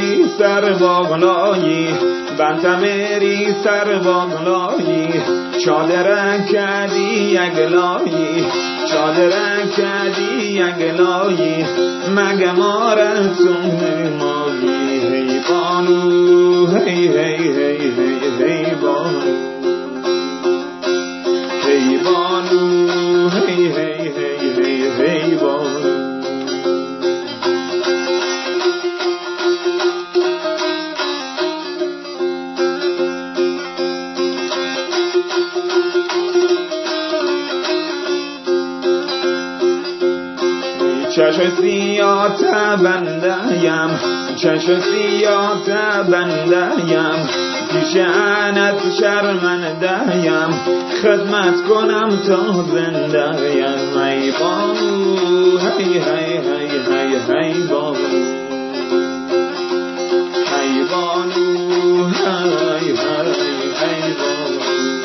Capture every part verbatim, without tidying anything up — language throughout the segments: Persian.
میری سر باغلایی بنتم میری سر باغلایی چادرن کردی اگلایی چادرن کردی اگلایی مگه مارتون مایی هی بانو هی هی هی هی هی بانو هی بانو هی هی هی هی هی بانو چشم سیاه بنده‌یم چشم سیاه بنده‌یم پیش انت شرمنده‌یم خدمت کنم تا زنده‌یم ای بانو هی هی هی هی هی بانو هی بانو هی هی هی بانو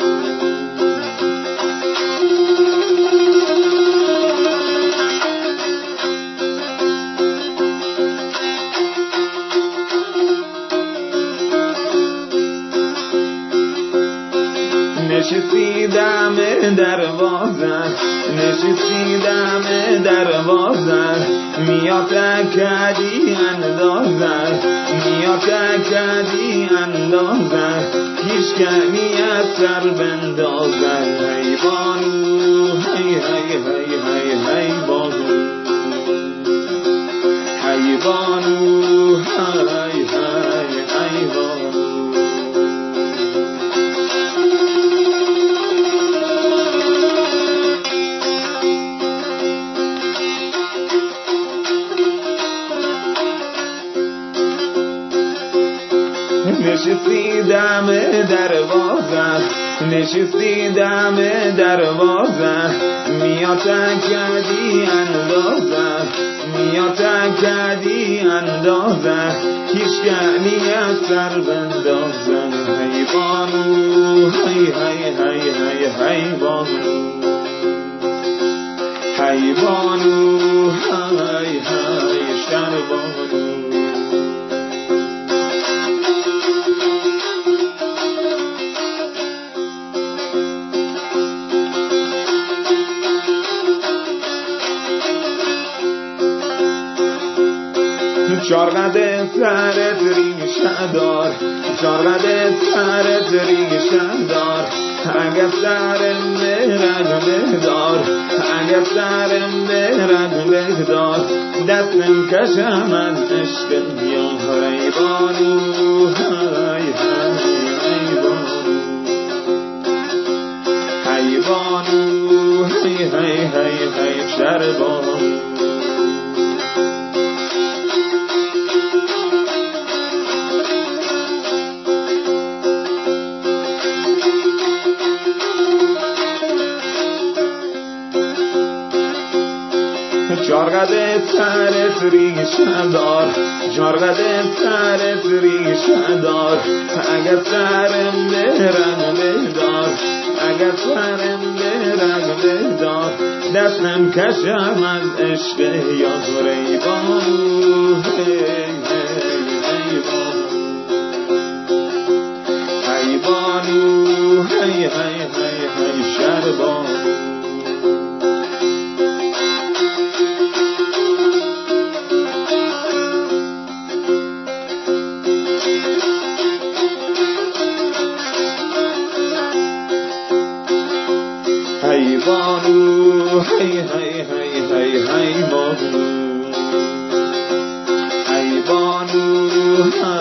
نشستیدم دروازه نشستیدم دروازه میاد کردی اندازه میاد کردی اندازه هیچ کنی از سر بندازه هی بانو هی هی هی هی هی بانو هی بانو هی هی هی بانو نشستیدم دروازه نشستیدم دروازه میاد کردی اندازه میاد کردی اندازه هیچ کنی از سر بندازه هی بانو هی هی هی هی هی بانو هی بانو هی هی شر بانو چارقد سرت ریشه دار چارقد سرت ریشه دار اگه سرم برگ دار اگه سرم برگ دار دستم کشم از عشق یا ای بانو ای ای بانو ای بانو ای ای ای ای شر بانو جارقد سرت ریشه دار جارقد سرت ریشه دار اگر سرم برگ دار اگر سرم برگ دار دستم کشم از عشق یا ای بانو هی هی هی بانو هی هی هی هی شر بانو هی بانو هی هی هی هی هی بانو هی بانو